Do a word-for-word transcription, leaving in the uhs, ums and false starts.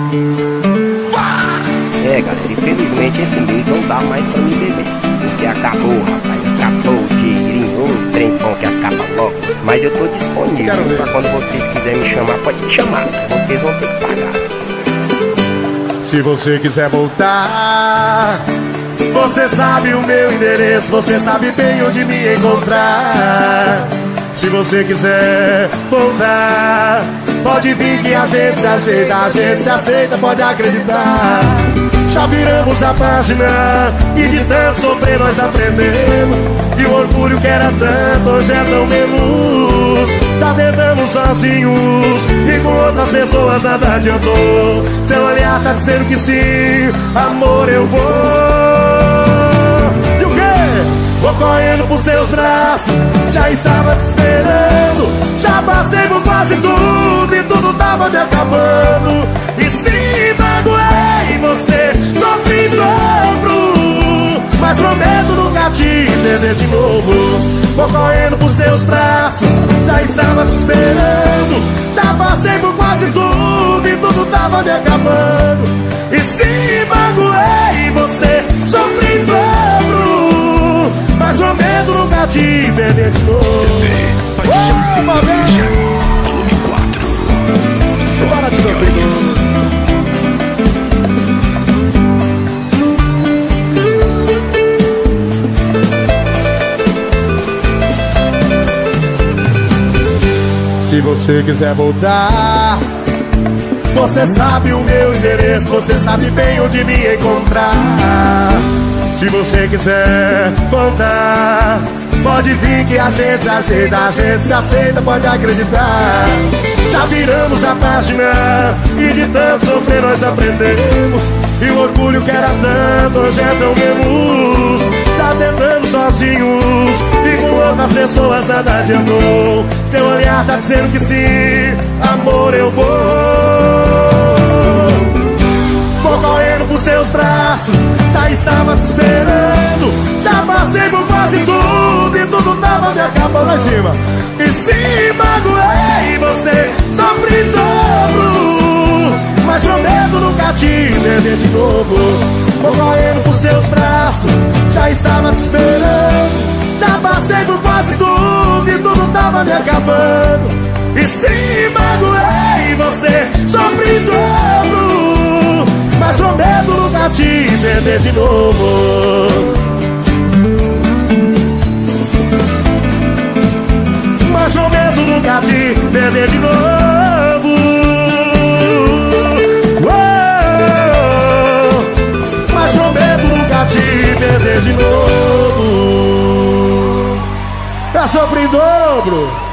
É, galera, infelizmente esse mês não dá mais pra me beber, porque acabou, rapaz, acabou o dinheirinho, o trem bom que acaba logo. Mas eu tô disponível pra quando vocês quiserem me chamar, pode me chamar, mas vocês vão ter que pagar. Se você quiser voltar, você sabe o meu endereço, você sabe bem onde me encontrar. Se você quiser voltar, pode vir que a gente se ajeita, a gente se aceita, pode acreditar. Já viramos a página e de tanto sofrer nós aprendemos. E o orgulho que era tanto hoje é tão menos. Já tentamos sozinhos e com outras pessoas nada adiantou. Seu olhar tá dizendo que sim, amor, eu vou. E o quê? Vou correndo por seus braços, já estava te esperando. Já passei por quase tudo e tudo tava me acabando. E se magoei você, sofri em dobro, mas prometo nunca te perder de novo. Vou correndo por seus braços, já estava te esperando. Já passei por quase tudo e tudo tava me acabando. E se magoei você, sofri em dobro, mas prometo nunca te perder de novo. C D Paixão Sertaneja, volume quatro. Só as melhores. Se você quiser voltar, você sabe o meu endereço, você sabe bem onde me encontrar. Se você quiser voltar, pode vir que a gente se ajeita, a gente se aceita, pode acreditar. Já viramos a página e de tanto sofrer nós aprendemos. E o orgulho que era tanto hoje é tão menos. Já tentamos sozinhos e com outras pessoas nada adiantou. Seu olhar tá dizendo que sim, amor, eu vou. Vou correndo por seus braços, já estava te esperando. Já passei por quase tudo e tudo tava me acabando lá em cima. E se magoei você, sofri em dobro, mas prometo nunca te perder de novo. Vou correndo por seus braços, já estava te esperando. Já passei por quase tudo e tudo tava me acabando. E se magoei você, sofri em dobro, mas prometo nunca te perder de novo. Mas prometo nunca te perder de novo. Oh, mas prometo nunca te perder de novo. Eu sofri em dobro.